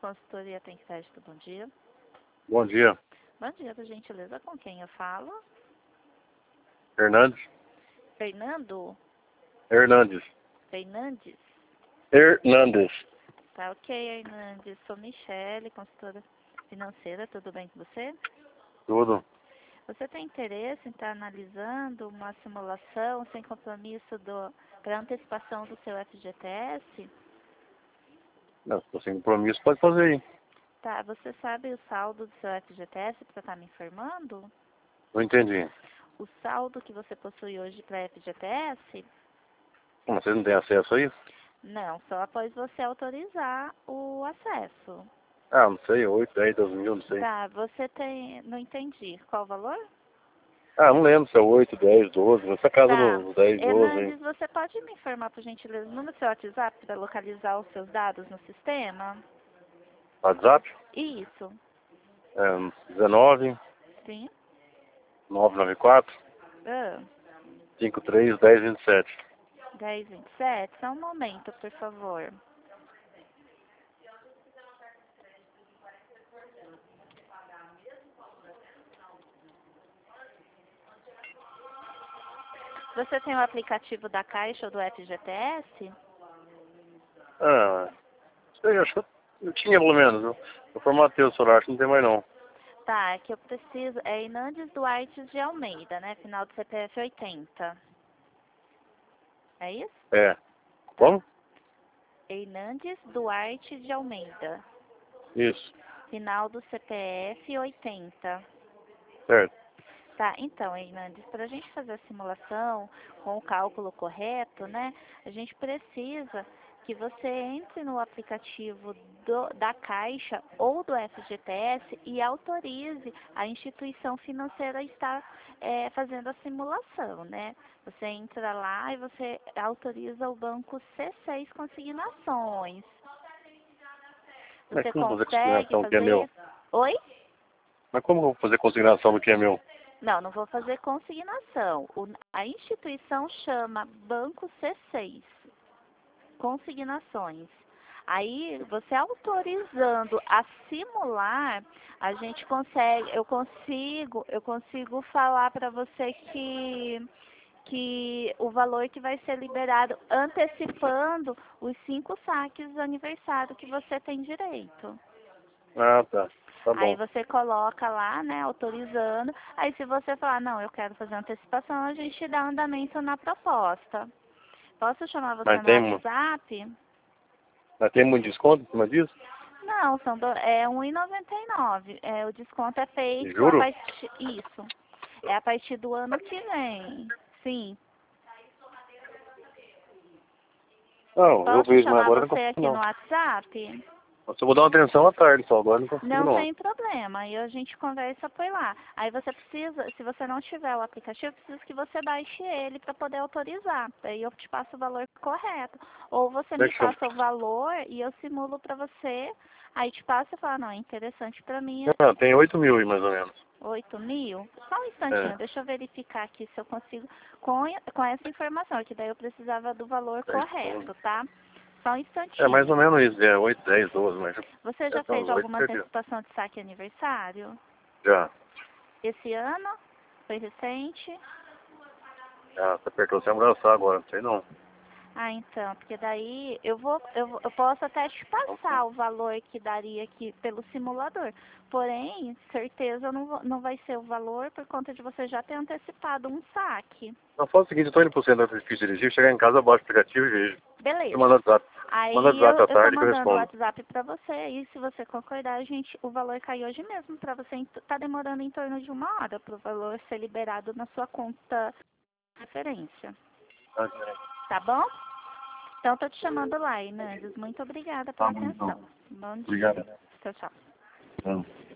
Consultoria Tem Crédito, bom dia. Bom dia. Bom dia, por gentileza, com quem eu falo? Hernandes. Fernando? Hernandes. Fernandes? Hernandes. Tá ok, Hernandes. Sou Michele, consultora financeira, tudo bem com você? Tudo. Você tem interesse em estar analisando uma simulação sem compromisso para antecipação do seu FGTS? Não, se sem compromisso, pode fazer aí. Tá, você sabe o saldo do seu FGTS para estar me informando? Não entendi. O saldo que você possui hoje para FGTS? Mas você não tem acesso a isso? Não, só após você autorizar o acesso. Ah, não sei, 8, 10, 12 mil, não sei. Tá, você tem... Não entendi. Qual o valor? Ah, não lembro se é 8, 10, 12, essa casa Tá. dos 10, 12, hein? Hernandes, você pode me informar, por gentileza, no seu WhatsApp para localizar os seus dados no sistema? WhatsApp? Isso. 19 Sim. 994 Ah, 53 10 27. 1027. Só um momento, por favor. Você tem o aplicativo da Caixa ou do FGTS? Ah, sei, acho que eu tinha pelo menos, viu? Eu formatei o celular, acho que não tem mais não. Tá, é que eu preciso... É Hernandes Duarte de Almeida, né? Final do CPF 80. É isso? É. Tá. Como? Hernandes Duarte de Almeida. Isso. Final do CPF 80. Certo. Tá, então, Hernandes, para a gente fazer a simulação com o cálculo correto, né, a gente precisa que você entre no aplicativo da Caixa ou do FGTS e autorize a instituição financeira a estar fazendo a simulação, né? Você entra lá e você autoriza o banco C6 Consignações. Mas Você como fazer consegue consignação que é meu? fazer... Oi? Mas como eu vou fazer consignação do que é meu? Não, não vou fazer consignação. A instituição chama Banco C6, consignações. Aí, você autorizando a simular, a gente consegue, eu consigo falar para você que o valor que vai ser liberado antecipando os 5 saques do aniversário que você tem direito. Ah, tá. Tá Aí bom. você coloca lá, né, autorizando. Aí se você falar, não, eu quero fazer antecipação, a gente dá andamento na proposta. Posso chamar você Mas no tem, WhatsApp? mas tem muito desconto em cima disso? Não, é R$ 1,99. O desconto é feito a Juro? partir... Isso. É a partir do ano que vem. Sim. Não, eu Posso vejo, mas chamar agora não você consigo aqui no não. WhatsApp? Eu só vou dar uma atenção à tarde só, agora não consigo Não não. tem problema, aí a gente conversa por lá. Aí você precisa, se você não tiver o aplicativo, precisa que você baixe ele para poder autorizar. Aí eu te passo o valor correto. Ou você me Deixa eu... passa o valor e eu simulo para você. Aí te passo e fala, não, é interessante para mim, Não, tem 8 mil aí mais ou menos. 8 mil. Só um É, instantinho, deixa eu verificar aqui se eu consigo com essa informação, que daí eu precisava do valor 10, 12. correto, tá? Só um É mais ou instantinho. menos isso, é 8, 10, 12, mas Você já é uns fez 8, alguma certeza. antecipação de saque aniversário? Já. Esse ano? Foi recente? Ah, você apertou sem abraçar agora, não sei não. Ah, então, porque daí eu posso até te passar o valor que daria aqui pelo simulador. Porém, certeza não vai ser o valor por conta de você já ter antecipado um saque. Não, faz o seguinte, eu tô indo pro centro de dirigir, chegar em casa, eu baixo o aplicativo e vejo. Você Beleza. manda WhatsApp. Manda Aí WhatsApp à eu tô tarde que eu mandando o respondo. WhatsApp pra você e se você concordar, o valor cai hoje mesmo pra você. Tá demorando em torno de 1 hora pro valor ser liberado na sua conta de referência. Ok. Tá bom? Então, tô te chamando lá, Hernandes. Muito obrigada Tá pela bom, então. atenção. Bom dia. Obrigado. Tchau, tchau. Então.